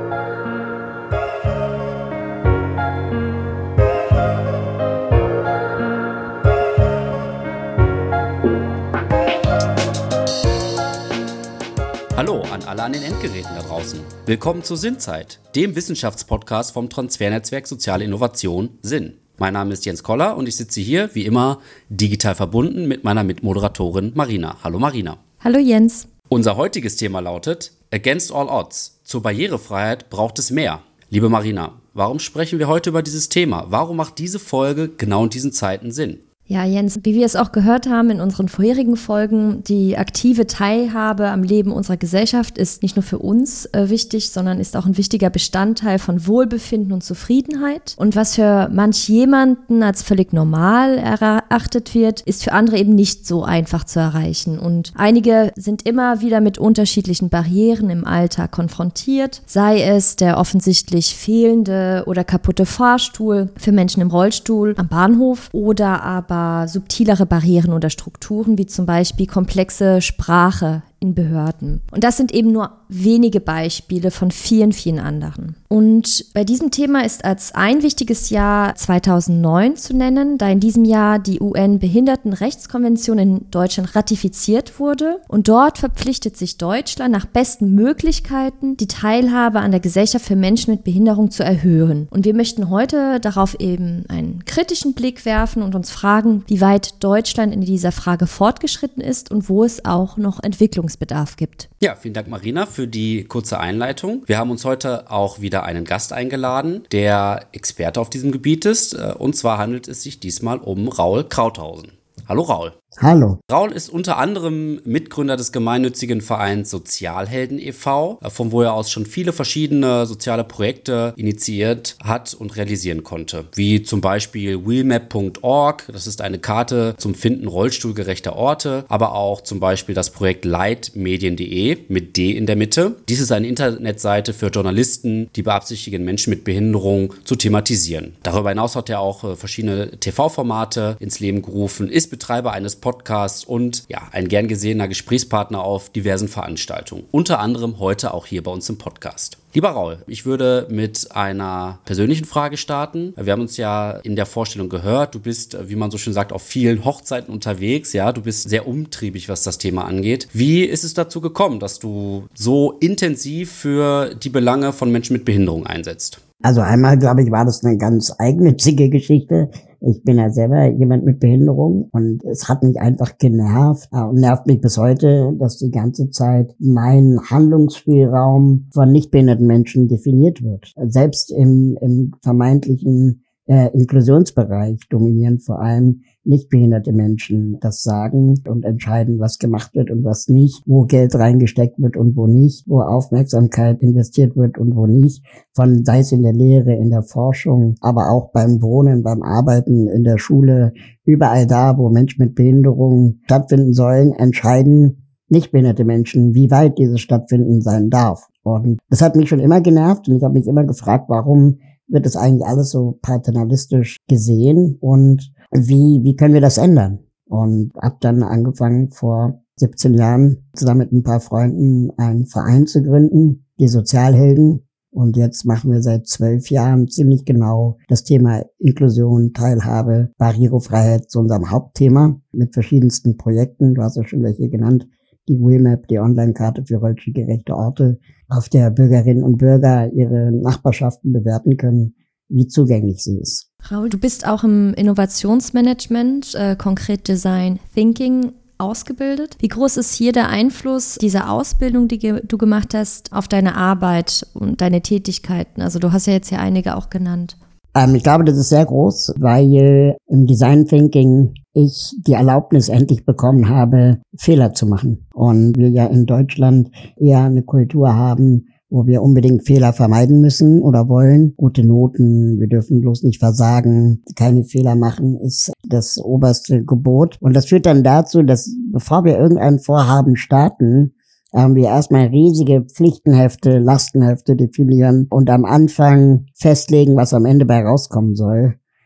Hallo an alle an den Endgeräten da draußen. Willkommen zur Sinnzeit, dem Wissenschaftspodcast vom Transfernetzwerk Soziale Innovation Sinn. Mein Name ist Jens Koller und ich sitze hier, wie immer, digital verbunden mit meiner Mitmoderatorin Marina. Hallo Marina. Hallo Jens. Unser heutiges Thema lautet Against all odds. Zur Barrierefreiheit braucht es mehr. Liebe Marina, warum sprechen wir heute über dieses Thema? Warum macht diese Folge genau in diesen Zeiten Sinn? Ja, Jens, wie wir es auch gehört haben in unseren vorherigen Folgen, die aktive Teilhabe am Leben unserer Gesellschaft ist nicht nur für uns wichtig, sondern ist auch ein wichtiger Bestandteil von Wohlbefinden und Zufriedenheit. Und was für manch jemanden als völlig normal erachtet wird, ist für andere eben nicht so einfach zu erreichen. Und einige sind immer wieder mit unterschiedlichen Barrieren im Alltag konfrontiert, sei es der offensichtlich fehlende oder kaputte Fahrstuhl für Menschen im Rollstuhl am Bahnhof oder aber subtilere Barrieren oder Strukturen, wie zum Beispiel komplexe Sprache in Behörden. Und das sind eben nur wenige Beispiele von vielen, vielen anderen. Und bei diesem Thema ist als ein wichtiges Jahr 2009 zu nennen, da in diesem Jahr die UN-Behindertenrechtskonvention in Deutschland ratifiziert wurde. Und dort verpflichtet sich Deutschland nach besten Möglichkeiten, die Teilhabe an der Gesellschaft für Menschen mit Behinderung zu erhöhen. Und wir möchten heute darauf eben einen kritischen Blick werfen und uns fragen, wie weit Deutschland in dieser Frage fortgeschritten ist und wo es auch noch Entwicklungsbedarf gibt. Ja, vielen Dank Marina für die kurze Einleitung. Wir haben uns heute auch wieder einen Gast eingeladen, der Experte auf diesem Gebiet ist. Und zwar handelt es sich diesmal um Raul Krauthausen. Hallo Raul. Hallo. Raul ist unter anderem Mitgründer des gemeinnützigen Vereins Sozialhelden e.V., von wo er aus schon viele verschiedene soziale Projekte initiiert hat und realisieren konnte. Wie zum Beispiel wheelmap.org, das ist eine Karte zum Finden rollstuhlgerechter Orte, aber auch zum Beispiel das Projekt leitmedien.de mit D in der Mitte. Dies ist eine Internetseite für Journalisten, die beabsichtigen, Menschen mit Behinderung zu thematisieren. Darüber hinaus hat er auch verschiedene TV-Formate ins Leben gerufen, ist Betreiber eines Podcasts und ja, ein gern gesehener Gesprächspartner auf diversen Veranstaltungen. Unter anderem heute auch hier bei uns im Podcast. Lieber Raul, ich würde mit einer persönlichen Frage starten. Wir haben uns ja in der Vorstellung gehört, du bist, wie man so schön sagt, auf vielen Hochzeiten unterwegs. Ja, du bist sehr umtriebig, was das Thema angeht. Wie ist es dazu gekommen, dass du so intensiv für die Belange von Menschen mit Behinderung einsetzt? Also einmal, glaube ich, war das eine ganz eigennützige Geschichte. Ich bin ja selber jemand mit Behinderung und es hat mich einfach genervt und nervt mich bis heute, dass die ganze Zeit mein Handlungsspielraum von nicht behinderten Menschen definiert wird. Selbst im vermeintlichen Inklusionsbereich dominieren vor allem nicht behinderte Menschen das Sagen und entscheiden, was gemacht wird und was nicht, wo Geld reingesteckt wird und wo nicht, wo Aufmerksamkeit investiert wird und wo nicht, sei es in der Lehre, in der Forschung, aber auch beim Wohnen, beim Arbeiten, in der Schule, überall da, wo Menschen mit Behinderung stattfinden sollen, entscheiden nicht behinderte Menschen, wie weit dieses Stattfinden sein darf. Und das hat mich schon immer genervt und ich habe mich immer gefragt, warum wird das eigentlich alles so paternalistisch gesehen und wie können wir das ändern? Und habe dann angefangen, vor 17 Jahren zusammen mit ein paar Freunden einen Verein zu gründen, die Sozialhelden. Und jetzt machen wir seit 12 Jahren ziemlich genau das Thema Inklusion, Teilhabe, Barrierefreiheit zu unserem Hauptthema mit verschiedensten Projekten. Du hast ja schon welche genannt. Die Wheelmap, die Online-Karte für rollstuhlgerechte Orte, auf der Bürgerinnen und Bürger ihre Nachbarschaften bewerten können, wie zugänglich sie ist. Raul, du bist auch im Innovationsmanagement, konkret Design Thinking, ausgebildet. Wie groß ist hier der Einfluss dieser Ausbildung, die du gemacht hast, auf deine Arbeit und deine Tätigkeiten? Also du hast ja jetzt hier einige auch genannt. Ich glaube, das ist sehr groß, weil im Design Thinking ich die Erlaubnis endlich bekommen habe, Fehler zu machen. Und wir ja in Deutschland eher eine Kultur haben, wo wir unbedingt Fehler vermeiden müssen oder wollen. Gute Noten, wir dürfen bloß nicht versagen, keine Fehler machen, ist das oberste Gebot. Und das führt dann dazu, dass bevor wir irgendein Vorhaben starten, wir erstmal riesige Pflichtenhefte, Lastenhefte definieren und am Anfang festlegen, was am Ende bei rauskommen soll.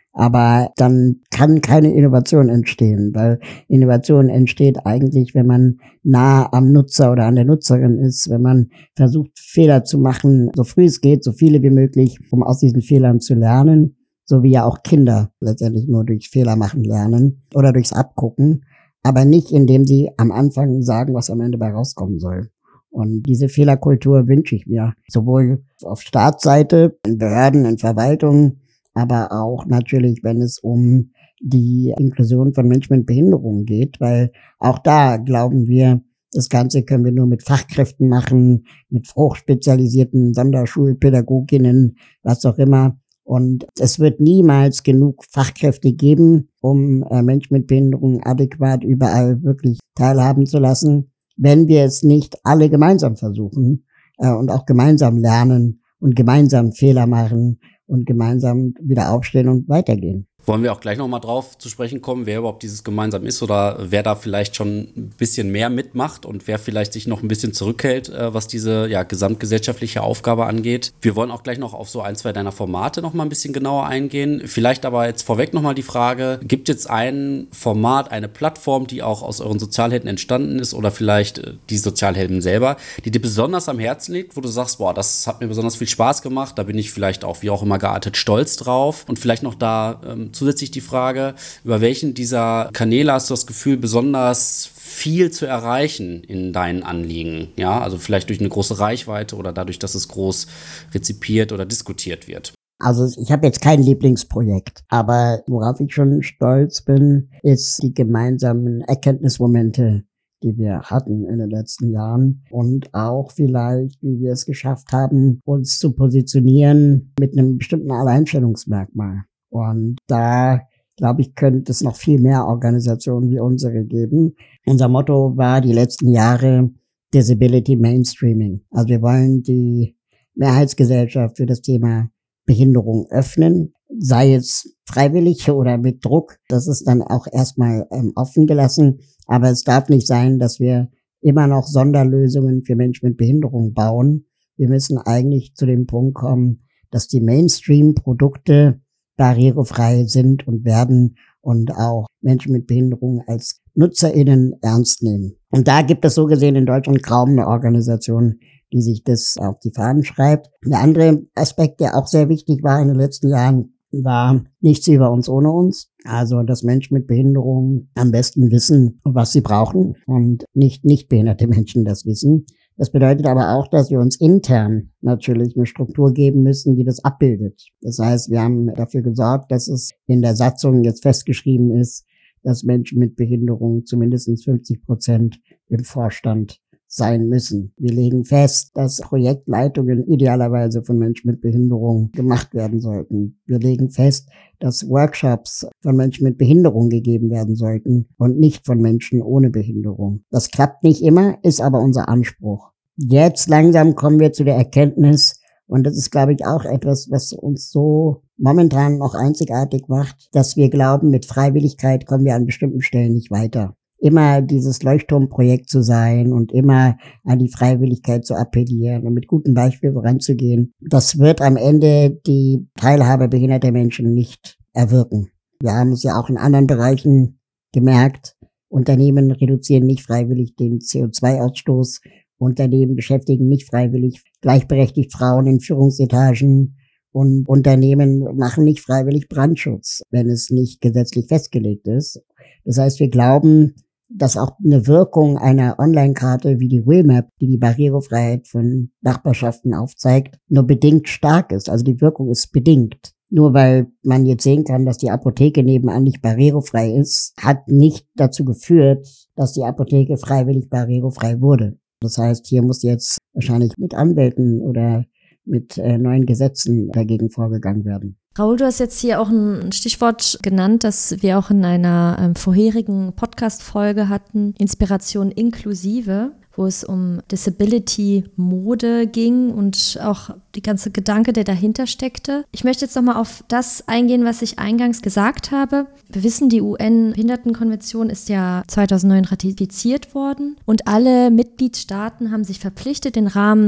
Aber dann kann keine Innovation entstehen, weil Innovation entsteht eigentlich, wenn man nah am Nutzer oder an der Nutzerin ist, wenn man versucht, Fehler zu machen, so früh es geht, so viele wie möglich, um aus diesen Fehlern zu lernen, so wie ja auch Kinder letztendlich nur durch Fehler machen lernen oder durchs Abgucken, aber nicht, indem sie am Anfang sagen, was am Ende bei rauskommen soll. Und diese Fehlerkultur wünsche ich mir, sowohl auf Staatsseite, in Behörden, in Verwaltungen, aber auch natürlich, wenn es um die Inklusion von Menschen mit Behinderungen geht, weil auch da glauben wir, das Ganze können wir nur mit Fachkräften machen, mit hochspezialisierten Sonderschulpädagoginnen, was auch immer. Und es wird niemals genug Fachkräfte geben, um Menschen mit Behinderungen adäquat überall wirklich teilhaben zu lassen, wenn wir es nicht alle gemeinsam versuchen und auch gemeinsam lernen und gemeinsam Fehler machen und gemeinsam wieder aufstehen und weitergehen. Wollen wir auch gleich nochmal drauf zu sprechen kommen, wer überhaupt dieses gemeinsam ist oder wer da vielleicht schon ein bisschen mehr mitmacht und wer vielleicht sich noch ein bisschen zurückhält, was diese gesamtgesellschaftliche Aufgabe angeht. Wir wollen auch gleich noch auf so 1, 2 deiner Formate nochmal ein bisschen genauer eingehen. Vielleicht aber jetzt vorweg nochmal die Frage, gibt es ein Format, eine Plattform, die auch aus euren Sozialhelden entstanden ist oder vielleicht die Sozialhelden selber, die dir besonders am Herzen liegt, wo du sagst, boah, das hat mir besonders viel Spaß gemacht, da bin ich vielleicht auch wie auch immer geartet stolz drauf und vielleicht noch da zusätzlich die Frage, über welchen dieser Kanäle hast du das Gefühl, besonders viel zu erreichen in deinen Anliegen? Ja, also vielleicht durch eine große Reichweite oder dadurch, dass es groß rezipiert oder diskutiert wird. Also ich habe jetzt kein Lieblingsprojekt, aber worauf ich schon stolz bin, ist die gemeinsamen Erkenntnismomente, die wir hatten in den letzten Jahren und auch vielleicht, wie wir es geschafft haben, uns zu positionieren mit einem bestimmten Alleinstellungsmerkmal. Und da, glaube ich, könnte es noch viel mehr Organisationen wie unsere geben. Unser Motto war die letzten Jahre Disability Mainstreaming. Also wir wollen die Mehrheitsgesellschaft für das Thema Behinderung öffnen, sei es freiwillig oder mit Druck. Das ist dann auch erstmal offen gelassen. Aber es darf nicht sein, dass wir immer noch Sonderlösungen für Menschen mit Behinderung bauen. Wir müssen eigentlich zu dem Punkt kommen, dass die Mainstream-Produkte barrierefrei sind und werden und auch Menschen mit Behinderung als NutzerInnen ernst nehmen. Und da gibt es so gesehen in Deutschland kaum eine Organisation, die sich das auf die Fahnen schreibt. Der andere Aspekt, der auch sehr wichtig war in den letzten Jahren, war nichts über uns ohne uns. Also, dass Menschen mit Behinderung am besten wissen, was sie brauchen und nicht behinderte Menschen das wissen. Das bedeutet aber auch, dass wir uns intern natürlich eine Struktur geben müssen, die das abbildet. Das heißt, wir haben dafür gesorgt, dass es in der Satzung jetzt festgeschrieben ist, dass Menschen mit Behinderung zumindest 50% im Vorstand sein müssen. Wir legen fest, dass Projektleitungen idealerweise von Menschen mit Behinderung gemacht werden sollten. Wir legen fest, dass Workshops von Menschen mit Behinderung gegeben werden sollten und nicht von Menschen ohne Behinderung. Das klappt nicht immer, ist aber unser Anspruch. Jetzt langsam kommen wir zu der Erkenntnis, und das ist, glaube ich, auch etwas, was uns so momentan noch einzigartig macht, dass wir glauben, mit Freiwilligkeit kommen wir an bestimmten Stellen nicht weiter. Immer dieses Leuchtturmprojekt zu sein und immer an die Freiwilligkeit zu appellieren und mit gutem Beispiel voranzugehen, das wird am Ende die Teilhabe behinderter Menschen nicht erwirken. Wir haben es ja auch in anderen Bereichen gemerkt, Unternehmen reduzieren nicht freiwillig den CO2-Ausstoß, Unternehmen beschäftigen nicht freiwillig gleichberechtigt Frauen in Führungsetagen und Unternehmen machen nicht freiwillig Brandschutz, wenn es nicht gesetzlich festgelegt ist. Das heißt, wir glauben, dass auch eine Wirkung einer Online-Karte wie die WillMap, die die Barrierefreiheit von Nachbarschaften aufzeigt, nur bedingt stark ist. Also die Wirkung ist bedingt. Nur weil man jetzt sehen kann, dass die Apotheke nebenan nicht barrierefrei ist, hat nicht dazu geführt, dass die Apotheke freiwillig barrierefrei wurde. Das heißt, hier muss jetzt wahrscheinlich mit Anwälten oder mit neuen Gesetzen dagegen vorgegangen werden. Raoul, du hast jetzt hier auch ein Stichwort genannt, das wir auch in einer vorherigen Podcast-Folge hatten, Inspiration inklusive, wo es um Disability-Mode ging und auch die ganze Gedanke, der dahinter steckte. Ich möchte jetzt nochmal auf das eingehen, was ich eingangs gesagt habe. Wir wissen, die UN-Behindertenkonvention ist ja 2009 ratifiziert worden und alle Mitgliedstaaten haben sich verpflichtet, den Rahmen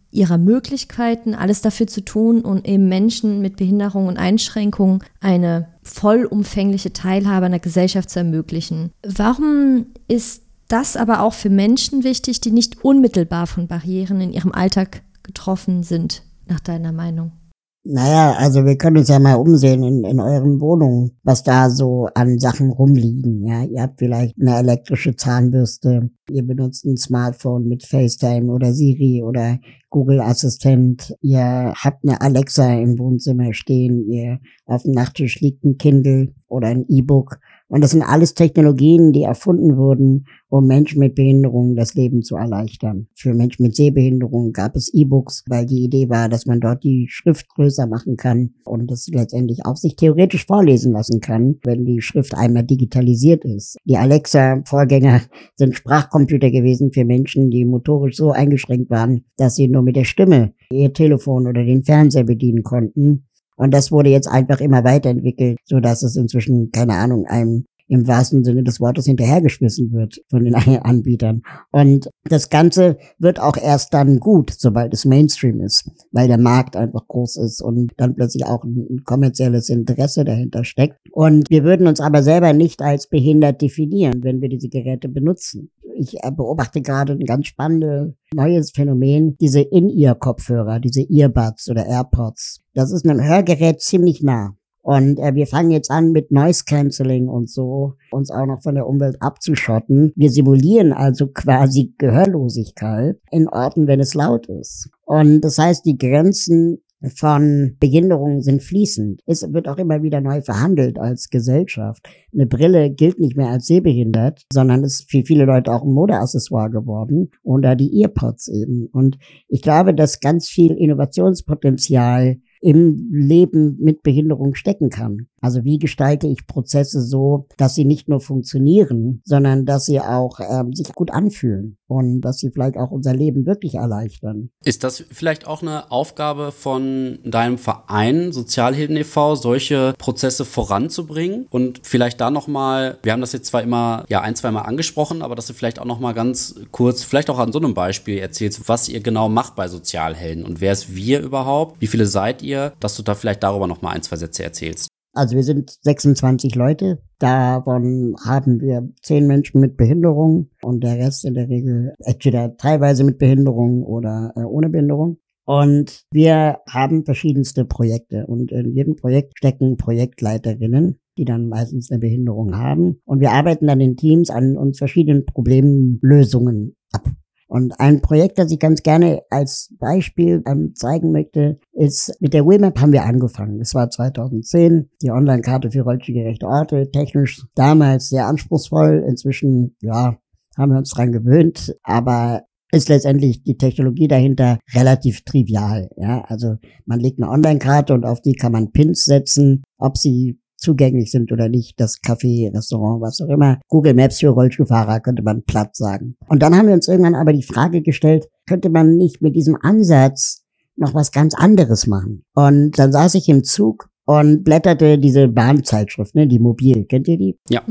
ihrer Möglichkeiten, alles dafür zu tun, um eben Menschen mit Behinderung und Einschränkungen eine vollumfängliche Teilhabe an der Gesellschaft zu ermöglichen. Warum ist das aber auch für Menschen wichtig, die nicht unmittelbar von Barrieren in ihrem Alltag getroffen sind, nach deiner Meinung? Naja, also wir können uns ja mal umsehen in euren Wohnungen, was da so an Sachen rumliegen. Ja, ihr habt vielleicht eine elektrische Zahnbürste, ihr benutzt ein Smartphone mit FaceTime oder Siri oder Google Assistent, ihr habt eine Alexa im Wohnzimmer stehen, ihr auf dem Nachttisch liegt ein Kindle oder ein E-Book. Und das sind alles Technologien, die erfunden wurden, um Menschen mit Behinderungen das Leben zu erleichtern. Für Menschen mit Sehbehinderung gab es E-Books, weil die Idee war, dass man dort die Schrift größer machen kann und das letztendlich auch sich theoretisch vorlesen lassen kann, wenn die Schrift einmal digitalisiert ist. Die Alexa-Vorgänger sind Sprachcomputer gewesen für Menschen, die motorisch so eingeschränkt waren, dass sie nur mit der Stimme ihr Telefon oder den Fernseher bedienen konnten. Und das wurde jetzt einfach immer weiterentwickelt, so dass es inzwischen, keine Ahnung, einem im wahrsten Sinne des Wortes hinterhergeschmissen wird von den Anbietern. Und das Ganze wird auch erst dann gut, sobald es Mainstream ist, weil der Markt einfach groß ist und dann plötzlich auch ein kommerzielles Interesse dahinter steckt. Und wir würden uns aber selber nicht als behindert definieren, wenn wir diese Geräte benutzen. Ich beobachte gerade ein ganz spannendes neues Phänomen, diese In-Ear-Kopfhörer, diese Earbuds oder AirPods. Das ist einem Hörgerät ziemlich nah. Und wir fangen jetzt an mit Noise Cancelling und so, uns auch noch von der Umwelt abzuschotten. Wir simulieren also quasi Gehörlosigkeit in Orten, wenn es laut ist. Und das heißt, die Grenzen von Behinderungen sind fließend. Es wird auch immer wieder neu verhandelt als Gesellschaft. Eine Brille gilt nicht mehr als sehbehindert, sondern ist für viele Leute auch ein Modeaccessoire geworden. Oder die Earpods eben. Und ich glaube, dass ganz viel Innovationspotenzial im Leben mit Behinderung stecken kann. Also wie gestalte ich Prozesse so, dass sie nicht nur funktionieren, sondern dass sie auch sich gut anfühlen und dass sie vielleicht auch unser Leben wirklich erleichtern. Ist das vielleicht auch eine Aufgabe von deinem Verein Sozialhelden e.V., solche Prozesse voranzubringen? Und vielleicht da nochmal, wir haben das jetzt zwar immer ein-, zweimal angesprochen, aber dass du vielleicht auch nochmal ganz kurz, vielleicht auch an so einem Beispiel erzählst, was ihr genau macht bei Sozialhelden und wer ist wir überhaupt? Wie viele seid ihr? Dass du da vielleicht darüber nochmal ein, zwei Sätze erzählst. Also wir sind 26 Leute, davon haben wir 10 Menschen mit Behinderung und der Rest in der Regel entweder teilweise mit Behinderung oder ohne Behinderung. Und wir haben verschiedenste Projekte und in jedem Projekt stecken Projektleiterinnen, die dann meistens eine Behinderung haben. Und wir arbeiten dann in Teams an uns verschiedenen Problemlösungen ab. Und ein Projekt, das ich ganz gerne als Beispiel zeigen möchte, ist, mit der WeMap haben wir angefangen. Das war 2010, die Online-Karte für rollstuhlgerechte Orte, technisch damals sehr anspruchsvoll. Inzwischen, haben wir uns dran gewöhnt, aber ist letztendlich die Technologie dahinter relativ trivial. Ja, also man legt eine Online-Karte und auf die kann man Pins setzen, ob sie zugänglich sind oder nicht, das Café, Restaurant, was auch immer. Google Maps für Rollstuhlfahrer könnte man platt sagen. Und dann haben wir uns irgendwann aber die Frage gestellt, könnte man nicht mit diesem Ansatz noch was ganz anderes machen? Und dann saß ich im Zug und blätterte diese Bahnzeitschrift, die Mobil. Kennt ihr die? Ja.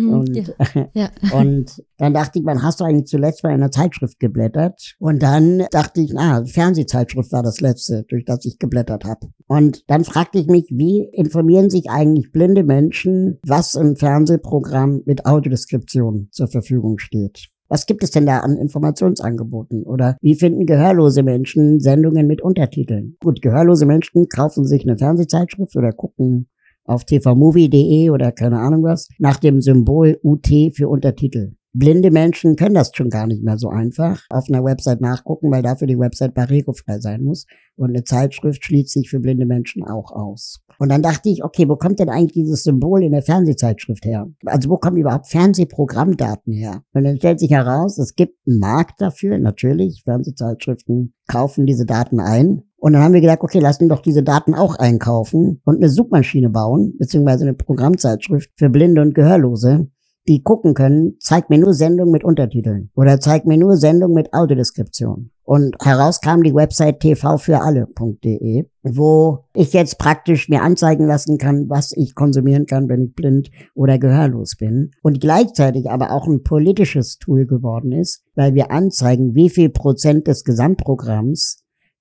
Ja. Und dann dachte ich, wann hast du eigentlich zuletzt mal in einer Zeitschrift geblättert? Und dann dachte ich, Fernsehzeitschrift war das letzte, durch das ich geblättert habe. Und dann fragte ich mich, wie informieren sich eigentlich blinde Menschen, was im Fernsehprogramm mit Audiodeskription zur Verfügung steht? Was gibt es denn da an Informationsangeboten? Oder wie finden gehörlose Menschen Sendungen mit Untertiteln? Gut, gehörlose Menschen kaufen sich eine Fernsehzeitschrift oder gucken auf tvmovie.de oder keine Ahnung was nach dem Symbol UT für Untertitel. Blinde Menschen können das schon gar nicht mehr so einfach auf einer Website nachgucken, weil dafür die Website barrierefrei sein muss. Und eine Zeitschrift schließt sich für blinde Menschen auch aus. Und dann dachte ich, okay, wo kommt denn eigentlich dieses Symbol in der Fernsehzeitschrift her? Also wo kommen überhaupt Fernsehprogrammdaten her? Und dann stellt sich heraus, es gibt einen Markt dafür, natürlich. Fernsehzeitschriften kaufen diese Daten ein. Und dann haben wir gedacht, okay, lassen doch diese Daten auch einkaufen und eine Suchmaschine bauen, beziehungsweise eine Programmzeitschrift für Blinde und Gehörlose, die gucken können, zeig mir nur Sendungen mit Untertiteln oder zeig mir nur Sendungen mit Audiodeskription. Und heraus kam die Website tvfüralle.de, wo ich jetzt praktisch mir anzeigen lassen kann, was ich konsumieren kann, wenn ich blind oder gehörlos bin. Und gleichzeitig aber auch ein politisches Tool geworden ist, weil wir anzeigen, wie viel Prozent des Gesamtprogramms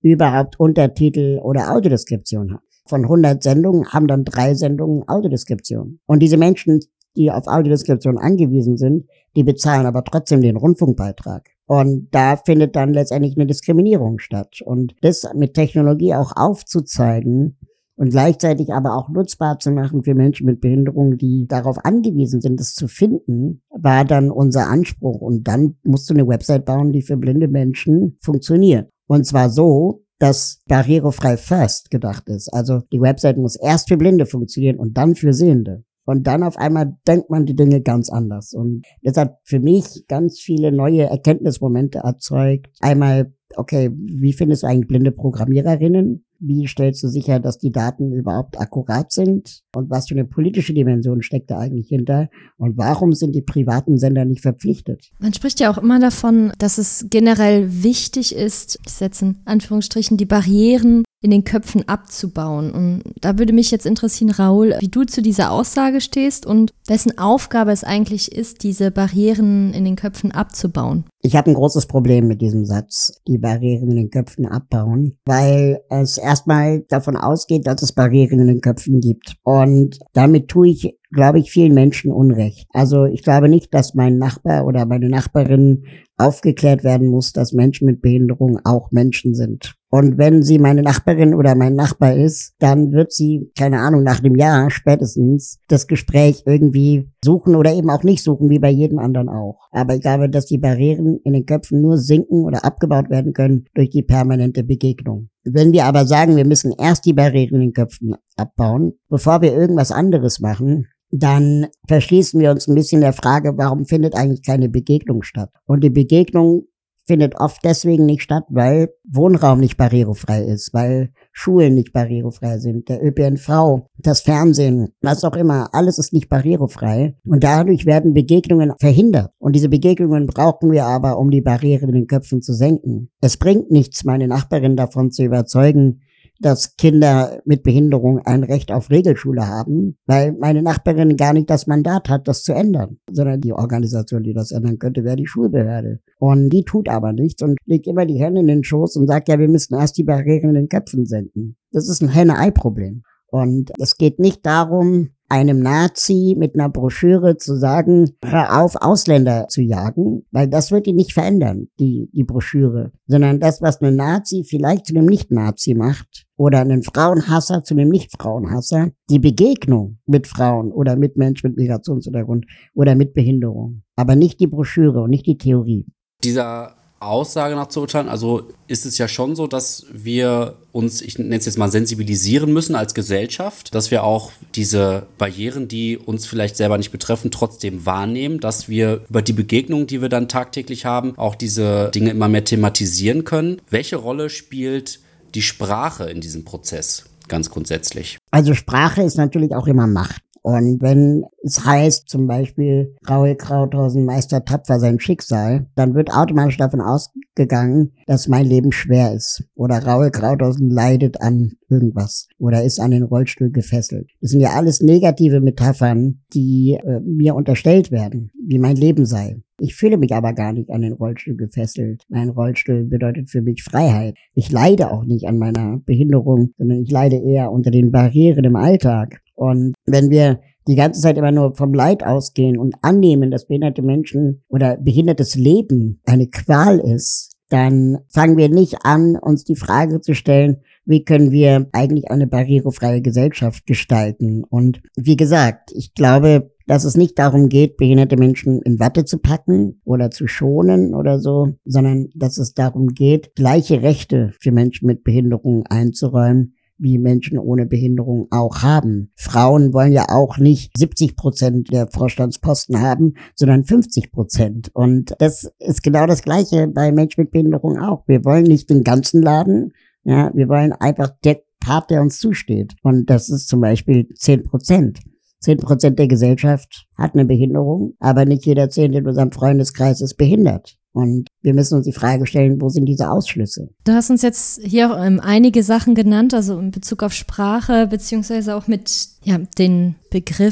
überhaupt Untertitel oder Audiodeskription haben. Von 100 Sendungen haben dann 3 Sendungen Audiodeskription. Und diese Menschen, die auf Audiodeskription angewiesen sind, die bezahlen aber trotzdem den Rundfunkbeitrag. Und da findet dann letztendlich eine Diskriminierung statt. Und das mit Technologie auch aufzuzeigen und gleichzeitig aber auch nutzbar zu machen für Menschen mit Behinderung, die darauf angewiesen sind, es zu finden, war dann unser Anspruch. Und dann musst du eine Website bauen, die für blinde Menschen funktioniert. Und zwar so, dass barrierefrei first gedacht ist. Also die Website muss erst für Blinde funktionieren und dann für Sehende. Und dann auf einmal denkt man die Dinge ganz anders. Und das hat für mich ganz viele neue Erkenntnismomente erzeugt. Einmal, okay, wie findest du eigentlich blinde Programmiererinnen? Wie stellst du sicher, dass die Daten überhaupt akkurat sind? Und was für eine politische Dimension steckt da eigentlich hinter? Und warum sind die privaten Sender nicht verpflichtet? Man spricht ja auch immer davon, dass es generell wichtig ist, ich setze in Anführungsstrichen, die Barrieren in den Köpfen abzubauen. Und da würde mich jetzt interessieren, Raoul, wie du zu dieser Aussage stehst und wessen Aufgabe es eigentlich ist, diese Barrieren in den Köpfen abzubauen. Ich habe ein großes Problem mit diesem Satz, die Barrieren in den Köpfen abbauen, weil es erstmal davon ausgeht, dass es Barrieren in den Köpfen gibt. Und damit tue ich, glaube ich, vielen Menschen Unrecht. Also ich glaube nicht, dass mein Nachbar oder meine Nachbarin aufgeklärt werden muss, dass Menschen mit Behinderung auch Menschen sind. Und wenn sie meine Nachbarin oder mein Nachbar ist, dann wird sie, keine Ahnung, nach einem Jahr spätestens das Gespräch irgendwie suchen oder eben auch nicht suchen, wie bei jedem anderen auch. Aber ich glaube, dass die Barrieren in den Köpfen nur sinken oder abgebaut werden können durch die permanente Begegnung. Wenn wir aber sagen, wir müssen erst die Barrieren in den Köpfen abbauen, bevor wir irgendwas anderes machen, dann verschließen wir uns ein bisschen der Frage, warum findet eigentlich keine Begegnung statt? Und die Begegnung findet oft deswegen nicht statt, weil Wohnraum nicht barrierefrei ist, weil Schulen nicht barrierefrei sind, der ÖPNV, das Fernsehen, was auch immer, alles ist nicht barrierefrei. Und dadurch werden Begegnungen verhindert. Und diese Begegnungen brauchen wir aber, um die Barrieren in den Köpfen zu senken. Es bringt nichts, meine Nachbarin davon zu überzeugen, dass Kinder mit Behinderung ein Recht auf Regelschule haben, weil meine Nachbarin gar nicht das Mandat hat, das zu ändern, sondern die Organisation, die das ändern könnte, wäre die Schulbehörde. Und die tut aber nichts und legt immer die Hände in den Schoß und sagt, ja, wir müssen erst die Barrieren in den Köpfen senken. Das ist ein Henne-Ei-Problem. Und es geht nicht darum, einem Nazi mit einer Broschüre zu sagen, hör auf, Ausländer zu jagen, weil das wird ihn nicht verändern, die Broschüre. Sondern das, was ein Nazi vielleicht zu einem Nicht-Nazi macht oder einen Frauenhasser zu einem Nicht-Frauenhasser, die Begegnung mit Frauen oder mit Menschen mit Migrationshintergrund oder mit Behinderung. Aber nicht die Broschüre und nicht die Theorie. Dieser Aussage nach zu urteilen, also ist es ja schon so, dass wir uns, ich nenne es jetzt mal, sensibilisieren müssen als Gesellschaft, dass wir auch diese Barrieren, die uns vielleicht selber nicht betreffen, trotzdem wahrnehmen, dass wir über die Begegnungen, die wir dann tagtäglich haben, auch diese Dinge immer mehr thematisieren können. Welche Rolle spielt die Sprache in diesem Prozess ganz grundsätzlich? Also Sprache ist natürlich auch immer Macht. Und wenn es heißt, zum Beispiel, Raoul Krauthausen meistert tapfer sein Schicksal, dann wird automatisch davon ausgegangen, dass mein Leben schwer ist. Oder Raoul Krauthausen leidet an irgendwas. Oder ist an den Rollstuhl gefesselt. Das sind ja alles negative Metaphern, die mir unterstellt werden, wie mein Leben sei. Ich fühle mich aber gar nicht an den Rollstuhl gefesselt. Mein Rollstuhl bedeutet für mich Freiheit. Ich leide auch nicht an meiner Behinderung, sondern ich leide eher unter den Barrieren im Alltag. Und wenn wir die ganze Zeit immer nur vom Leid ausgehen und annehmen, dass behinderte Menschen oder behindertes Leben eine Qual ist, dann fangen wir nicht an, uns die Frage zu stellen, wie können wir eigentlich eine barrierefreie Gesellschaft gestalten? Und wie gesagt, ich glaube, dass es nicht darum geht, behinderte Menschen in Watte zu packen oder zu schonen oder so, sondern dass es darum geht, gleiche Rechte für Menschen mit Behinderung einzuräumen, wie Menschen ohne Behinderung auch haben. Frauen wollen ja auch nicht 70% der Vorstandsposten haben, sondern 50%. Und das ist genau das Gleiche bei Menschen mit Behinderung auch. Wir wollen nicht den ganzen Laden, ja, wir wollen einfach der Part, der uns zusteht. Und das ist zum Beispiel 10%. 10% der Gesellschaft hat eine Behinderung, aber nicht jeder 10. in unserem Freundeskreis ist behindert. Und wir müssen uns die Frage stellen, wo sind diese Ausschlüsse? Du hast uns jetzt hier auch einige Sachen genannt, also in Bezug auf Sprache, beziehungsweise auch mit den Begriff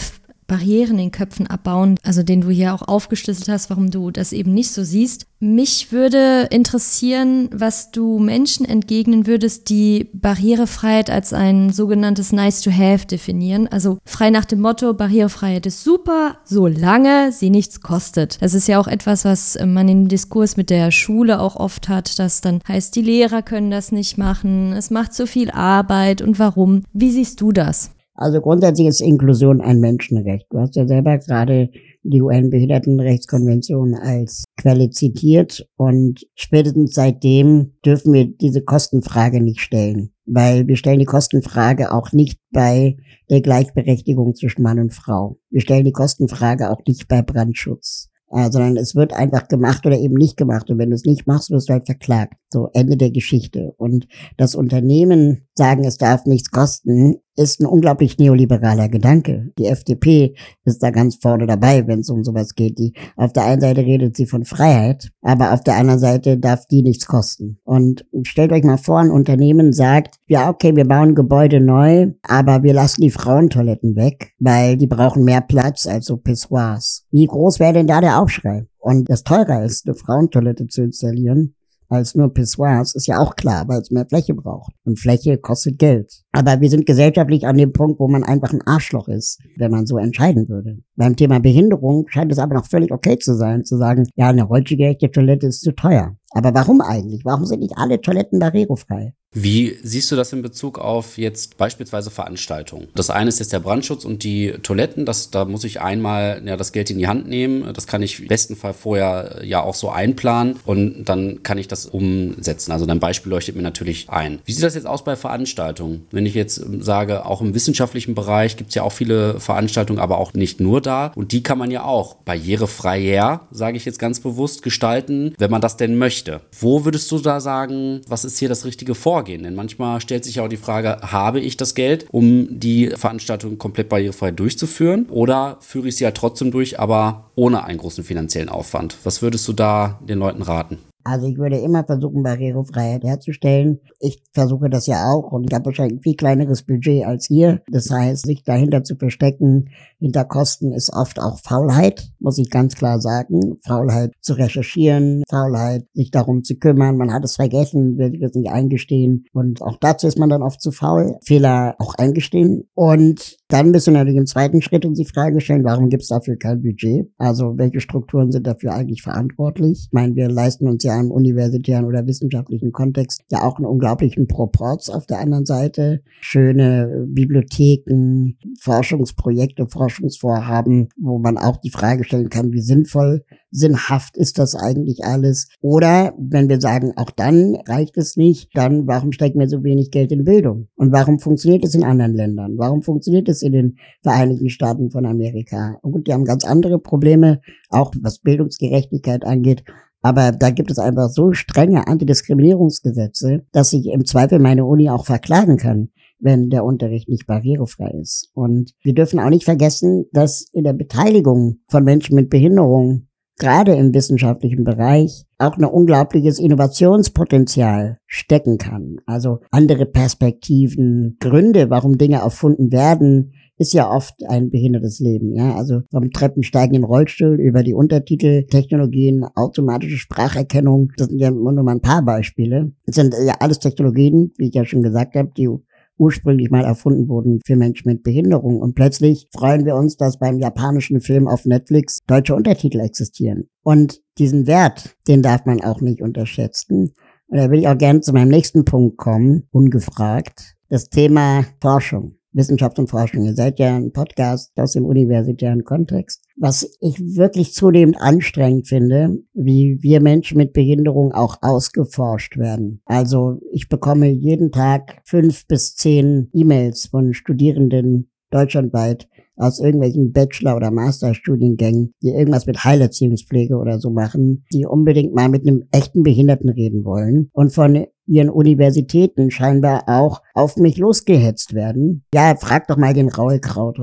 Barrieren in Köpfen abbauen, also den du hier auch aufgeschlüsselt hast, warum du das eben nicht so siehst. Mich würde interessieren, was du Menschen entgegnen würdest, die Barrierefreiheit als ein sogenanntes Nice-to-have definieren. Also frei nach dem Motto, Barrierefreiheit ist super, solange sie nichts kostet. Das ist ja auch etwas, was man im Diskurs mit der Schule auch oft hat, dass dann heißt, die Lehrer können das nicht machen, es macht zu viel Arbeit und warum. Wie siehst du das? Also grundsätzlich ist Inklusion ein Menschenrecht. Du hast ja selber gerade die UN-Behindertenrechtskonvention als Quelle zitiert und spätestens seitdem dürfen wir diese Kostenfrage nicht stellen, weil wir stellen die Kostenfrage auch nicht bei der Gleichberechtigung zwischen Mann und Frau. Wir stellen die Kostenfrage auch nicht bei Brandschutz. Sondern es wird einfach gemacht oder eben nicht gemacht. Und wenn du es nicht machst, wirst du halt verklagt. So, Ende der Geschichte. Und das Unternehmen sagen, es darf nichts kosten, ist ein unglaublich neoliberaler Gedanke. Die FDP ist da ganz vorne dabei, wenn es um sowas geht. Die auf der einen Seite redet sie von Freiheit, aber auf der anderen Seite darf die nichts kosten. Und stellt euch mal vor, ein Unternehmen sagt, ja okay, wir bauen Gebäude neu, aber wir lassen die Frauentoiletten weg, weil die brauchen mehr Platz als so Pissoirs. Wie groß wäre denn da der Aufschrei? Und das teurer ist, eine Frauentoilette zu installieren, als nur Pissoirs, ist ja auch klar, weil es mehr Fläche braucht. Und Fläche kostet Geld. Aber wir sind gesellschaftlich an dem Punkt, wo man einfach ein Arschloch ist, wenn man so entscheiden würde. Beim Thema Behinderung scheint es aber noch völlig okay zu sein, zu sagen, ja, eine rollstuhlgerechte Toilette ist zu teuer. Aber warum eigentlich? Warum sind nicht alle Toiletten barrierefrei? Wie siehst du das in Bezug auf jetzt beispielsweise Veranstaltungen? Das eine ist jetzt der Brandschutz und die Toiletten. Da muss ich einmal das Geld in die Hand nehmen. Das kann ich im besten Fall vorher ja auch so einplanen und dann kann ich das umsetzen. Also dein Beispiel leuchtet mir natürlich ein. Wie sieht das jetzt aus bei Veranstaltungen? Wenn ich jetzt sage, auch im wissenschaftlichen Bereich gibt es ja auch viele Veranstaltungen, aber auch nicht nur da. Und die kann man ja auch barrierefreier, sage ich jetzt ganz bewusst, gestalten, wenn man das denn möchte. Wo würdest du da sagen, was ist hier das richtige Vorgehen? Denn manchmal stellt sich ja auch die Frage, habe ich das Geld, um die Veranstaltung komplett barrierefrei durchzuführen? Oder führe ich sie ja trotzdem durch, aber ohne einen großen finanziellen Aufwand? Was würdest du da den Leuten raten? Also ich würde immer versuchen, Barrierefreiheit herzustellen. Ich versuche das ja auch und ich habe wahrscheinlich ein viel kleineres Budget als ihr. Das heißt, sich dahinter zu verstecken, hinter Kosten ist oft auch Faulheit, muss ich ganz klar sagen. Faulheit zu recherchieren, Faulheit, sich darum zu kümmern. Man hat es vergessen, will das nicht eingestehen. Und auch dazu ist man dann oft zu faul. Fehler auch eingestehen. Und dann müssen wir natürlich im zweiten Schritt uns die Frage stellen, warum gibt es dafür kein Budget? Also welche Strukturen sind dafür eigentlich verantwortlich? Ich meine, wir leisten uns ja im universitären oder wissenschaftlichen Kontext ja auch einen unglaublichen Proporz auf der anderen Seite. Schöne Bibliotheken, Forschungsprojekte, Forschungsvorhaben, wo man auch die Frage stellen kann, wie sinnhaft ist das eigentlich alles? Oder wenn wir sagen, auch dann reicht es nicht, dann warum stecken wir so wenig Geld in Bildung? Und warum funktioniert es in anderen Ländern? Warum funktioniert es in den Vereinigten Staaten von Amerika? Und die haben ganz andere Probleme, auch was Bildungsgerechtigkeit angeht. Aber da gibt es einfach so strenge Antidiskriminierungsgesetze, dass ich im Zweifel meine Uni auch verklagen kann, wenn der Unterricht nicht barrierefrei ist. Und wir dürfen auch nicht vergessen, dass in der Beteiligung von Menschen mit Behinderung, gerade im wissenschaftlichen Bereich, auch ein unglaubliches Innovationspotenzial stecken kann. Also andere Perspektiven, Gründe, warum Dinge erfunden werden, ist ja oft ein behindertes Leben, ja. Also vom Treppensteigen in Rollstuhl über die Untertiteltechnologien, automatische Spracherkennung, das sind ja nur mal ein paar Beispiele. Das sind ja alles Technologien, wie ich ja schon gesagt habe, die ursprünglich mal erfunden wurden für Menschen mit Behinderung. Und plötzlich freuen wir uns, dass beim japanischen Film auf Netflix deutsche Untertitel existieren. Und diesen Wert, den darf man auch nicht unterschätzen. Und da will ich auch gerne zu meinem nächsten Punkt kommen, ungefragt. Das Thema Forschung. Wissenschaft und Forschung. Ihr seid ja ein Podcast aus dem universitären Kontext. Was ich wirklich zunehmend anstrengend finde, wie wir Menschen mit Behinderung auch ausgeforscht werden. Also ich bekomme jeden Tag 5 bis 10 E-Mails von Studierenden deutschlandweit aus irgendwelchen Bachelor- oder Masterstudiengängen, die irgendwas mit Heilerziehungspflege oder so machen, die unbedingt mal mit einem echten Behinderten reden wollen und von ihren Universitäten scheinbar auch auf mich losgehetzt werden. Ja, frag doch mal den Raul Krauthausen.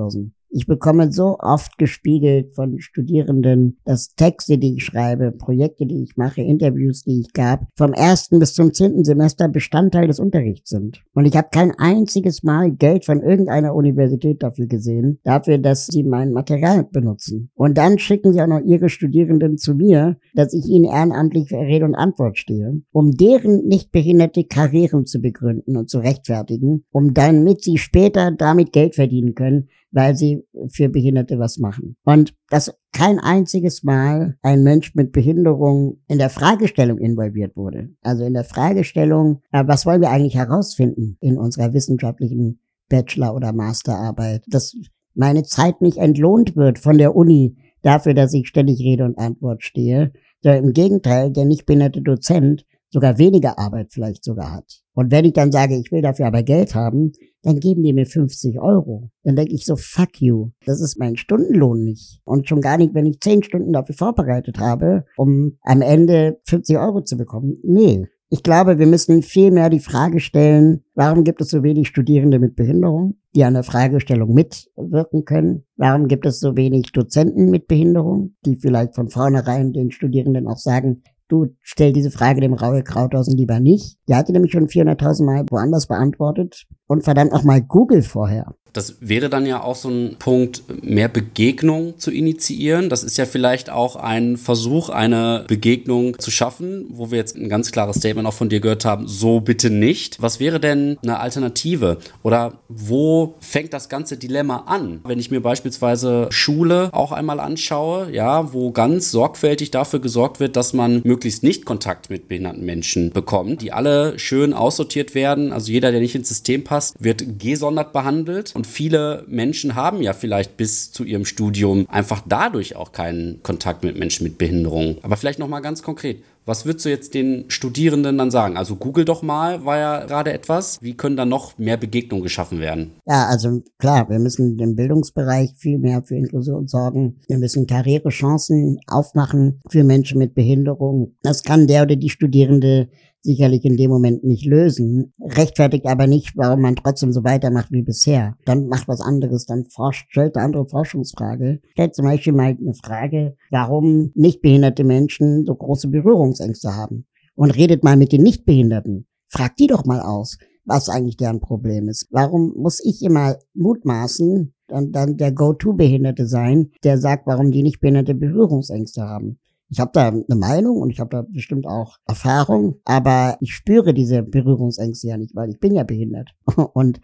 Ich bekomme so oft gespiegelt von Studierenden, dass Texte, die ich schreibe, Projekte, die ich mache, Interviews, die ich gab, vom 1. bis zum 10. Semester Bestandteil des Unterrichts sind. Und ich habe kein einziges Mal Geld von irgendeiner Universität dafür gesehen, dafür, dass sie mein Material benutzen. Und dann schicken sie auch noch ihre Studierenden zu mir, dass ich ihnen ehrenamtlich Rede und Antwort stehe, um deren nicht behinderte Karrieren zu begründen und zu rechtfertigen, um damit sie später damit Geld verdienen können, weil sie für Behinderte was machen. Und dass kein einziges Mal ein Mensch mit Behinderung in der Fragestellung involviert wurde. Also in der Fragestellung, was wollen wir eigentlich herausfinden in unserer wissenschaftlichen Bachelor- oder Masterarbeit? Dass meine Zeit nicht entlohnt wird von der Uni dafür, dass ich ständig Rede und Antwort stehe, sondern im Gegenteil, der nicht behinderte Dozent sogar weniger Arbeit vielleicht sogar hat. Und wenn ich dann sage, ich will dafür aber Geld haben, dann geben die mir 50 Euro. Dann denke ich so, fuck you. Das ist mein Stundenlohn nicht. Und schon gar nicht, wenn ich 10 Stunden dafür vorbereitet habe, um am Ende 50 Euro zu bekommen. Nee. Ich glaube, wir müssen viel mehr die Frage stellen, warum gibt es so wenig Studierende mit Behinderung, die an der Fragestellung mitwirken können? Warum gibt es so wenig Dozenten mit Behinderung, die vielleicht von vornherein den Studierenden auch sagen, du, stell diese Frage dem Raul Krauthausen lieber nicht. Die hatte nämlich schon 400.000 Mal woanders beantwortet. Und verdammt nochmal Google vorher. Das wäre dann ja auch so ein Punkt, mehr Begegnung zu initiieren. Das ist ja vielleicht auch ein Versuch, eine Begegnung zu schaffen, wo wir jetzt ein ganz klares Statement auch von dir gehört haben, so bitte nicht. Was wäre denn eine Alternative? Oder wo fängt das ganze Dilemma an? Wenn ich mir beispielsweise Schule auch einmal anschaue, ja, wo ganz sorgfältig dafür gesorgt wird, dass man möglichst nicht Kontakt mit behinderten Menschen bekommt, die alle schön aussortiert werden. Also jeder, der nicht ins System passt, wird gesondert behandelt. Und viele Menschen haben ja vielleicht bis zu ihrem Studium einfach dadurch auch keinen Kontakt mit Menschen mit Behinderung. Aber vielleicht nochmal ganz konkret. Was würdest du jetzt den Studierenden dann sagen? Also Google doch mal, war ja gerade etwas. Wie können da noch mehr Begegnungen geschaffen werden? Ja, also klar, wir müssen im Bildungsbereich viel mehr für Inklusion sorgen. Wir müssen Karrierechancen aufmachen für Menschen mit Behinderung. Das kann der oder die Studierende sicherlich in dem Moment nicht lösen, rechtfertigt aber nicht, warum man trotzdem so weitermacht wie bisher. Dann macht was anderes, dann stellt eine andere Forschungsfrage. Stellt zum Beispiel mal eine Frage, warum nichtbehinderte Menschen so große Berührungsängste haben. Und redet mal mit den Nichtbehinderten. Fragt die doch mal aus, was eigentlich deren Problem ist. Warum muss ich immer mutmaßen, dann der Go-To-Behinderte sein, der sagt, warum die Nichtbehinderte Berührungsängste haben? Ich habe da eine Meinung und ich habe da bestimmt auch Erfahrung, aber ich spüre diese Berührungsängste ja nicht, weil ich bin ja behindert. Und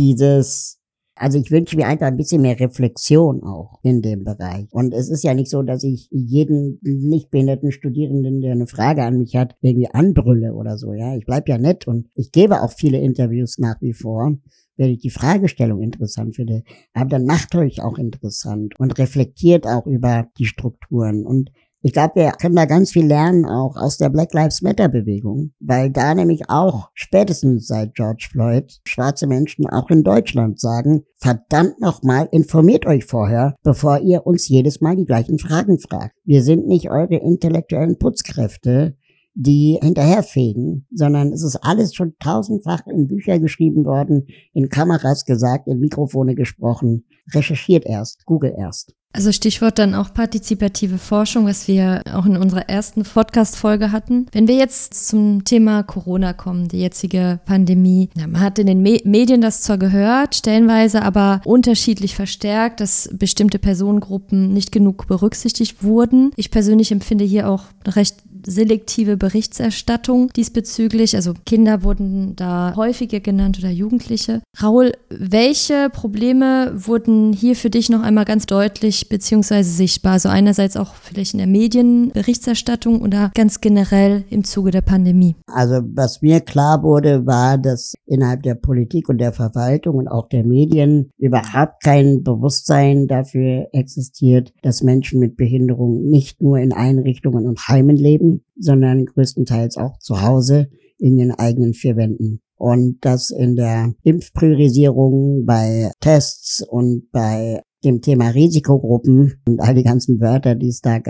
also ich wünsche mir einfach ein bisschen mehr Reflexion auch in dem Bereich. Und es ist ja nicht so, dass ich jeden nicht behinderten Studierenden, der eine Frage an mich hat, irgendwie anbrülle oder so, ja. Ich bleib ja nett und ich gebe auch viele Interviews nach wie vor, wenn ich die Fragestellung interessant finde. Aber dann macht euch auch interessant und reflektiert auch über die Strukturen. Und ich glaube, wir können da ganz viel lernen, auch aus der Black Lives Matter Bewegung, weil da nämlich auch spätestens seit George Floyd schwarze Menschen auch in Deutschland sagen, verdammt nochmal, informiert euch vorher, bevor ihr uns jedes Mal die gleichen Fragen fragt. Wir sind nicht eure intellektuellen Putzkräfte, die hinterherfegen, sondern es ist alles schon tausendfach in Bücher geschrieben worden, in Kameras gesagt, in Mikrofone gesprochen. Recherchiert erst, Google erst. Also Stichwort dann auch partizipative Forschung, was wir auch in unserer ersten Podcast-Folge hatten. Wenn wir jetzt zum Thema Corona kommen, die jetzige Pandemie, ja, man hat in den Medien das zwar gehört, stellenweise aber unterschiedlich verstärkt, dass bestimmte Personengruppen nicht genug berücksichtigt wurden. Ich persönlich empfinde hier auch recht selektive Berichterstattung diesbezüglich. Also Kinder wurden da häufiger genannt oder Jugendliche. Raul, welche Probleme wurden hier für dich noch einmal ganz deutlich beziehungsweise sichtbar? Also einerseits auch vielleicht in der Medienberichterstattung oder ganz generell im Zuge der Pandemie? Also was mir klar wurde, war, dass innerhalb der Politik und der Verwaltung und auch der Medien überhaupt kein Bewusstsein dafür existiert, dass Menschen mit Behinderung nicht nur in Einrichtungen und Heimen leben, sondern größtenteils auch zu Hause in den eigenen vier Wänden. Und dass in der Impfpriorisierung bei Tests und bei dem Thema Risikogruppen und all die ganzen Wörter, die es da gab,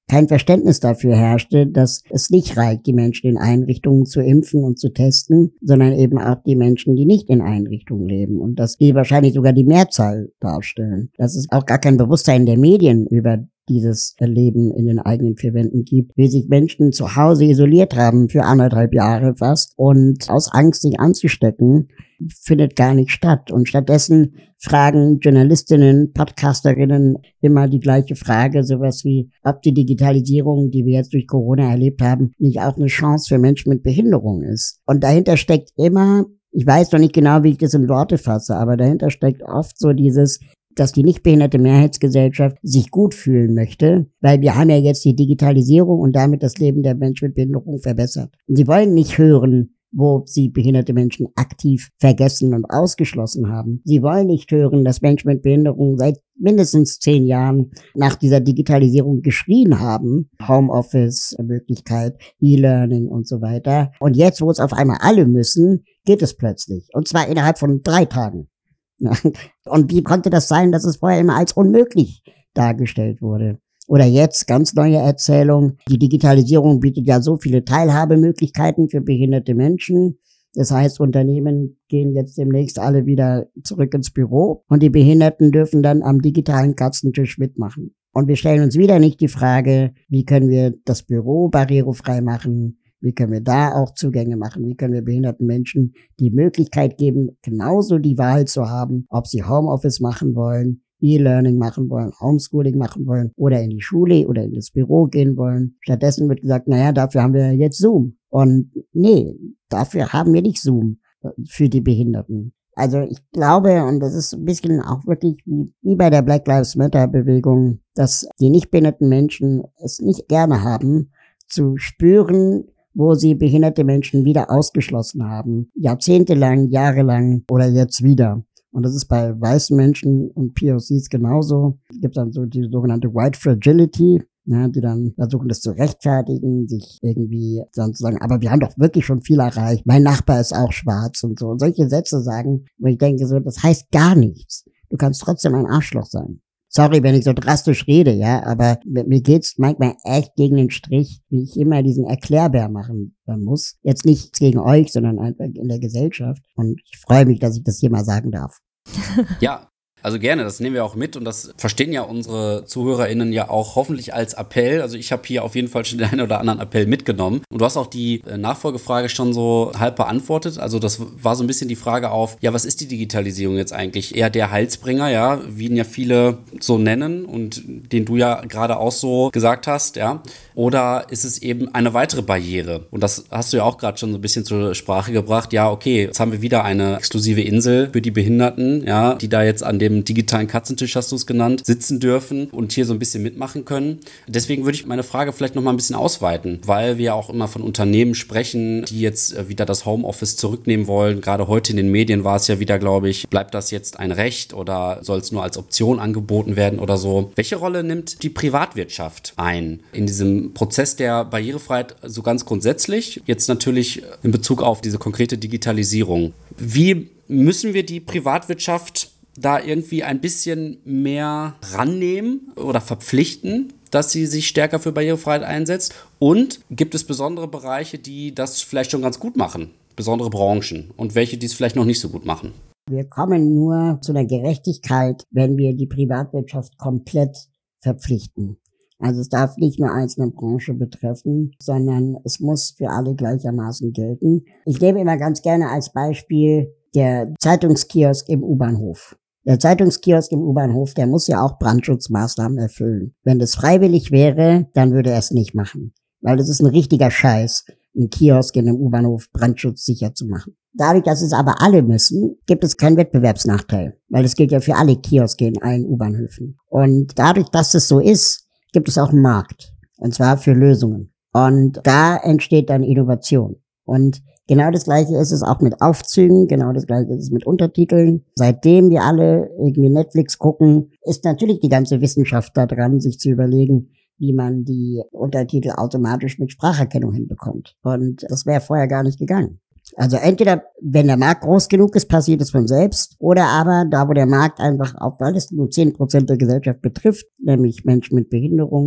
kein Verständnis dafür herrschte, dass es nicht reicht, die Menschen in Einrichtungen zu impfen und zu testen, sondern eben auch die Menschen, die nicht in Einrichtungen leben und dass die wahrscheinlich sogar die Mehrzahl darstellen. Dass es auch gar kein Bewusstsein der Medien über dieses Leben in den eigenen vier Wänden gibt, wie sich Menschen zu Hause isoliert haben für 1,5 Jahre fast und aus Angst, sich anzustecken, findet gar nicht statt. Und stattdessen fragen Journalistinnen, Podcasterinnen immer die gleiche Frage, sowas wie, ob die Digitalisierung, die wir jetzt durch Corona erlebt haben, nicht auch eine Chance für Menschen mit Behinderung ist. Und dahinter steckt immer, ich weiß noch nicht genau, wie ich das in Worte fasse, aber dahinter steckt oft so dieses, dass die nicht behinderte Mehrheitsgesellschaft sich gut fühlen möchte, weil wir haben ja jetzt die Digitalisierung und damit das Leben der Menschen mit Behinderung verbessert. Und sie wollen nicht hören, wo sie behinderte Menschen aktiv vergessen und ausgeschlossen haben. Sie wollen nicht hören, dass Menschen mit Behinderung seit mindestens 10 Jahren nach dieser Digitalisierung geschrien haben. Homeoffice-Möglichkeit, E-Learning und so weiter. Und jetzt, wo es auf einmal alle müssen, geht es plötzlich. Und zwar innerhalb von 3 Tagen. Und wie konnte das sein, dass es vorher immer als unmöglich dargestellt wurde? Oder jetzt, ganz neue Erzählung, die Digitalisierung bietet ja so viele Teilhabemöglichkeiten für behinderte Menschen. Das heißt, Unternehmen gehen jetzt demnächst alle wieder zurück ins Büro und die Behinderten dürfen dann am digitalen Katzentisch mitmachen. Und wir stellen uns wieder nicht die Frage, wie können wir das Büro barrierefrei machen? Wie können wir da auch Zugänge machen? Wie können wir behinderten Menschen die Möglichkeit geben, genauso die Wahl zu haben, ob sie Homeoffice machen wollen, E-Learning machen wollen, Homeschooling machen wollen oder in die Schule oder in das Büro gehen wollen. Stattdessen wird gesagt, naja, dafür haben wir jetzt Zoom. Und nee, dafür haben wir nicht Zoom für die Behinderten. Also ich glaube, und das ist ein bisschen auch wirklich wie bei der Black Lives Matter Bewegung, dass die nicht behinderten Menschen es nicht gerne haben, zu spüren, wo sie behinderte Menschen wieder ausgeschlossen haben. Jahrzehntelang, jahrelang oder jetzt wieder. Und das ist bei weißen Menschen und POCs genauso. Es gibt dann so die sogenannte White Fragility, ja, die dann versuchen, das zu rechtfertigen, sich irgendwie dann zu sagen, aber wir haben doch wirklich schon viel erreicht. Mein Nachbar ist auch schwarz und so. Und solche Sätze sagen, wo ich denke, so, das heißt gar nichts. Du kannst trotzdem ein Arschloch sein. Sorry, wenn ich so drastisch rede, ja, aber mir geht's manchmal echt gegen den Strich, wie ich immer diesen Erklärbär machen muss. Jetzt nichts gegen euch, sondern einfach in der Gesellschaft. Und ich freue mich, dass ich das hier mal sagen darf. Ja, also gerne, das nehmen wir auch mit und das verstehen ja unsere ZuhörerInnen ja auch hoffentlich als Appell. Also ich habe hier auf jeden Fall schon den einen oder anderen Appell mitgenommen. Und du hast auch die Nachfolgefrage schon so halb beantwortet. Also das war so ein bisschen die Frage auf, ja, was ist die Digitalisierung jetzt eigentlich? Eher der Heilsbringer, ja, wie ihn ja viele so nennen und den du ja gerade auch so gesagt hast, ja. Oder ist es eben eine weitere Barriere? Und das hast du ja auch gerade schon so ein bisschen zur Sprache gebracht. Ja, okay, jetzt haben wir wieder eine exklusive Insel für die Behinderten, ja, die da jetzt an dem digitalen Katzentisch, hast du es genannt, sitzen dürfen und hier so ein bisschen mitmachen können. Deswegen würde ich meine Frage vielleicht noch mal ein bisschen ausweiten, weil wir auch immer von Unternehmen sprechen, die jetzt wieder das Homeoffice zurücknehmen wollen. Gerade heute in den Medien war es ja wieder, glaube ich, bleibt das jetzt ein Recht oder soll es nur als Option angeboten werden oder so? Welche Rolle nimmt die Privatwirtschaft ein in diesem Prozess der Barrierefreiheit so ganz grundsätzlich? Jetzt natürlich in Bezug auf diese konkrete Digitalisierung. Wie müssen wir die Privatwirtschaft da irgendwie ein bisschen mehr rannehmen oder verpflichten, dass sie sich stärker für Barrierefreiheit einsetzt? Und gibt es besondere Bereiche, die das vielleicht schon ganz gut machen? Besondere Branchen? Und welche, die es vielleicht noch nicht so gut machen? Wir kommen nur zu einer Gerechtigkeit, wenn wir die Privatwirtschaft komplett verpflichten. Also es darf nicht nur einzelne Branche betreffen, sondern es muss für alle gleichermaßen gelten. Ich nehme immer ganz gerne als Beispiel der Zeitungskiosk im U-Bahnhof. Der Zeitungskiosk im U-Bahnhof, der muss ja auch Brandschutzmaßnahmen erfüllen. Wenn das freiwillig wäre, dann würde er es nicht machen. Weil das ist ein richtiger Scheiß, einen Kiosk in einem U-Bahnhof brandschutzsicher zu machen. Dadurch, dass es aber alle müssen, gibt es keinen Wettbewerbsnachteil. Weil das gilt ja für alle Kioske in allen U-Bahnhöfen. Und dadurch, dass es so ist, gibt es auch einen Markt. Und zwar für Lösungen. Und da entsteht dann Innovation. Und genau das Gleiche ist es auch mit Aufzügen, genau das Gleiche ist es mit Untertiteln. Seitdem wir alle irgendwie Netflix gucken, ist natürlich die ganze Wissenschaft da dran, sich zu überlegen, wie man die Untertitel automatisch mit Spracherkennung hinbekommt. Und das wäre vorher gar nicht gegangen. Also entweder, wenn der Markt groß genug ist, passiert es von selbst, oder aber da, wo der Markt einfach, auch weil es nur 10% der Gesellschaft betrifft, nämlich Menschen mit Behinderung,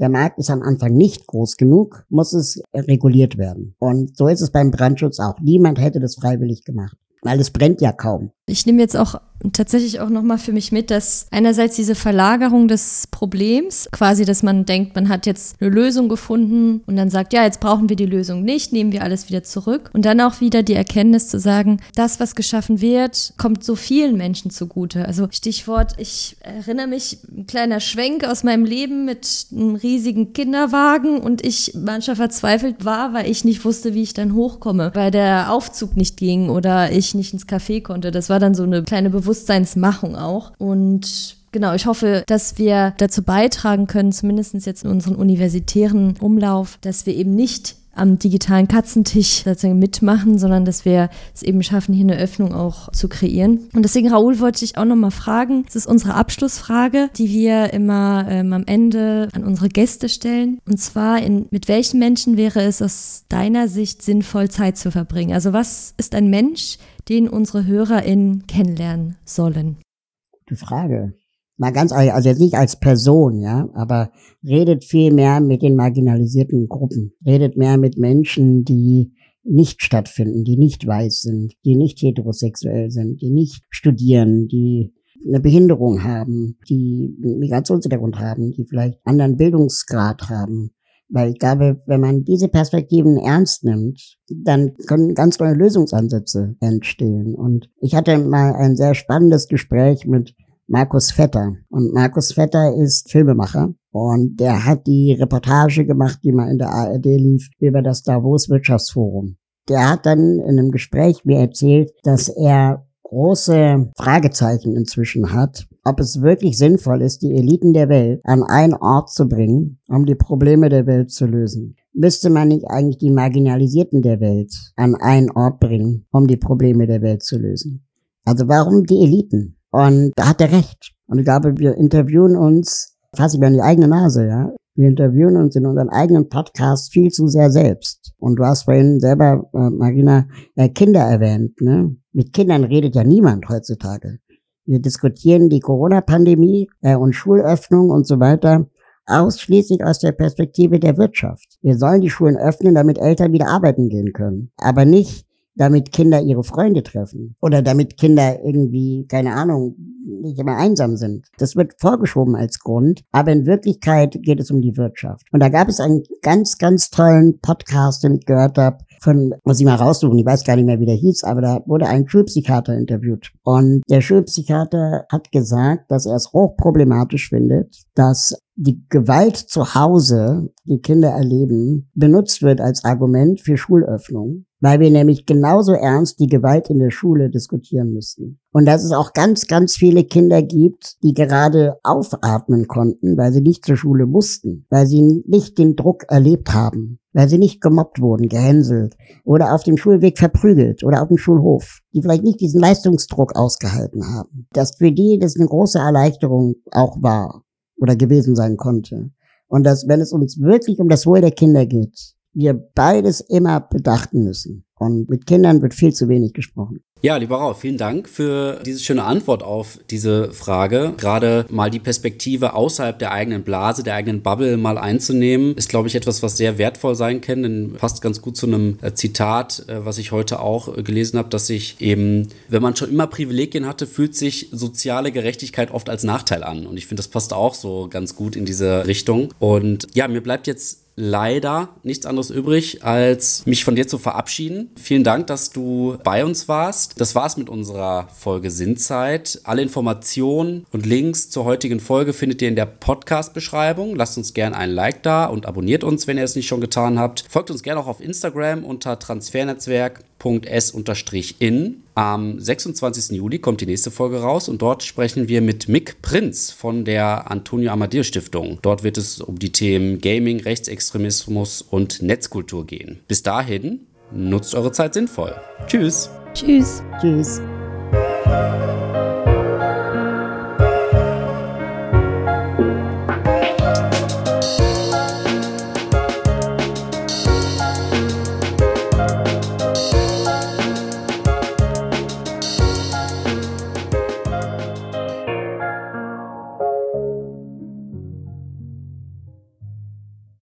der Markt ist am Anfang nicht groß genug, muss es reguliert werden. Und so ist es beim Brandschutz auch. Niemand hätte das freiwillig gemacht, weil es brennt ja kaum. Ich nehme jetzt auch tatsächlich auch nochmal für mich mit, dass einerseits diese Verlagerung des Problems, quasi, dass man denkt, man hat jetzt eine Lösung gefunden und dann sagt, ja, jetzt brauchen wir die Lösung nicht, nehmen wir alles wieder zurück. Und dann auch wieder die Erkenntnis zu sagen, das, was geschaffen wird, kommt so vielen Menschen zugute. Also Stichwort, ich erinnere mich, ein kleiner Schwenk aus meinem Leben mit einem riesigen Kinderwagen und ich manchmal verzweifelt war, weil ich nicht wusste, wie ich dann hochkomme, weil der Aufzug nicht ging oder ich nicht ins Café konnte. Das war dann so eine kleine Bewusstseinsmachung auch. Und genau, ich hoffe, dass wir dazu beitragen können, zumindest jetzt in unserem universitären Umlauf, dass wir eben nicht am digitalen Katzentisch sozusagen mitmachen, sondern dass wir es eben schaffen, hier eine Öffnung auch zu kreieren. Und deswegen, Raoul, wollte ich auch nochmal fragen, das ist unsere Abschlussfrage, die wir immer am Ende an unsere Gäste stellen. Und zwar, mit welchen Menschen wäre es aus deiner Sicht sinnvoll, Zeit zu verbringen? Also was ist ein Mensch, den unsere HörerInnen kennenlernen sollen? Gute Frage. Mal ganz ehrlich, also jetzt nicht als Person, ja, aber redet viel mehr mit den marginalisierten Gruppen. Redet mehr mit Menschen, die nicht stattfinden, die nicht weiß sind, die nicht heterosexuell sind, die nicht studieren, die eine Behinderung haben, die einen Migrationshintergrund haben, die vielleicht anderen Bildungsgrad haben. Weil ich glaube, wenn man diese Perspektiven ernst nimmt, dann können ganz neue Lösungsansätze entstehen. Und ich hatte mal ein sehr spannendes Gespräch mit Markus Vetter. Und Markus Vetter ist Filmemacher und der hat die Reportage gemacht, die mal in der ARD lief, über das Davos Wirtschaftsforum. Der hat dann in einem Gespräch mir erzählt, dass er große Fragezeichen inzwischen hat, ob es wirklich sinnvoll ist, die Eliten der Welt an einen Ort zu bringen, um die Probleme der Welt zu lösen. Müsste man nicht eigentlich die Marginalisierten der Welt an einen Ort bringen, um die Probleme der Welt zu lösen? Also warum die Eliten? Und da hat er recht. Und ich glaube, wir interviewen uns, fasse ich mir an die eigene Nase, ja. Wir interviewen uns in unseren eigenen Podcasts viel zu sehr selbst. Und du hast vorhin selber, Marina, Kinder erwähnt, ne? Mit Kindern redet ja niemand heutzutage. Wir diskutieren die Corona-Pandemie und Schulöffnung und so weiter ausschließlich aus der Perspektive der Wirtschaft. Wir sollen die Schulen öffnen, damit Eltern wieder arbeiten gehen können. Aber nicht, damit Kinder ihre Freunde treffen oder damit Kinder irgendwie, keine Ahnung, nicht immer einsam sind. Das wird vorgeschoben als Grund, aber in Wirklichkeit geht es um die Wirtschaft. Und da gab es einen ganz, ganz tollen Podcast, den ich gehört habe, muss ich mal raussuchen, ich weiß gar nicht mehr, wie der hieß, aber da wurde ein Schulpsychiater interviewt. Und der Schulpsychiater hat gesagt, dass er es hochproblematisch findet, dass die Gewalt zu Hause, die Kinder erleben, benutzt wird als Argument für Schulöffnung, weil wir nämlich genauso ernst die Gewalt in der Schule diskutieren müssen. Und dass es auch ganz, ganz viele Kinder gibt, die gerade aufatmen konnten, weil sie nicht zur Schule mussten, weil sie nicht den Druck erlebt haben, weil sie nicht gemobbt wurden, gehänselt oder auf dem Schulweg verprügelt oder auf dem Schulhof, die vielleicht nicht diesen Leistungsdruck ausgehalten haben. Dass für die das eine große Erleichterung auch war oder gewesen sein konnte. Und dass, wenn es uns wirklich um das Wohl der Kinder geht, wir beides immer bedachten müssen. Und mit Kindern wird viel zu wenig gesprochen. Ja, lieber Raoul, vielen Dank für diese schöne Antwort auf diese Frage. Gerade mal die Perspektive außerhalb der eigenen Blase, der eigenen Bubble mal einzunehmen, ist, glaube ich, etwas, was sehr wertvoll sein kann. Denn passt ganz gut zu einem Zitat, was ich heute auch gelesen habe, dass sich eben, wenn man schon immer Privilegien hatte, fühlt sich soziale Gerechtigkeit oft als Nachteil an. Und ich finde, das passt auch so ganz gut in diese Richtung. Und ja, mir bleibt jetzt leider nichts anderes übrig, als mich von dir zu verabschieden. Vielen Dank, dass du bei uns warst. Das war's mit unserer Folge Sinnzeit. Alle Informationen und Links zur heutigen Folge findet ihr in der Podcast-Beschreibung. Lasst uns gerne ein Like da und abonniert uns, wenn ihr es nicht schon getan habt. Folgt uns gerne auch auf Instagram unter transfernetzwerk.s_in. Am 26. Juli kommt die nächste Folge raus und dort sprechen wir mit Mick Prinz von der Antonio Amadeus Stiftung. Dort wird es um die Themen Gaming, Rechtsextremismus und Netzkultur gehen. Bis dahin, nutzt eure Zeit sinnvoll. Tschüss. Tschüss. Tschüss.